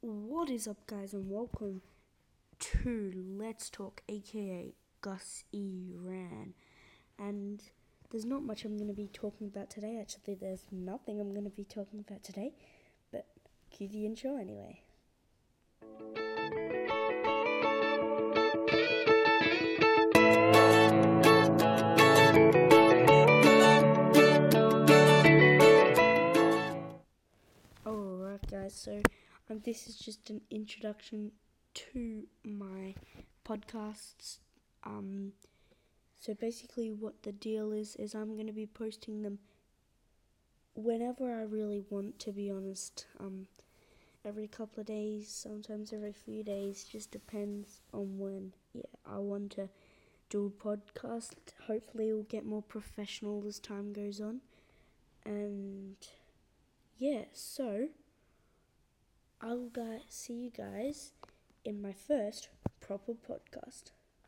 What is up, guys, and welcome to Let's Talk, aka Gus E. Ran. And there's not much I'm going to be talking about today. Actually, there's nothing I'm going to be talking about today, but cue the intro anyway. Alright, guys, so this is just an introduction to my podcasts. So basically what the deal is I'm going to be posting them whenever I really want, to be honest. Every couple of days, sometimes every few days, just depends on when I want to do a podcast. Hopefully it will get more professional as time goes on. And so I'll see you guys in my first proper podcast.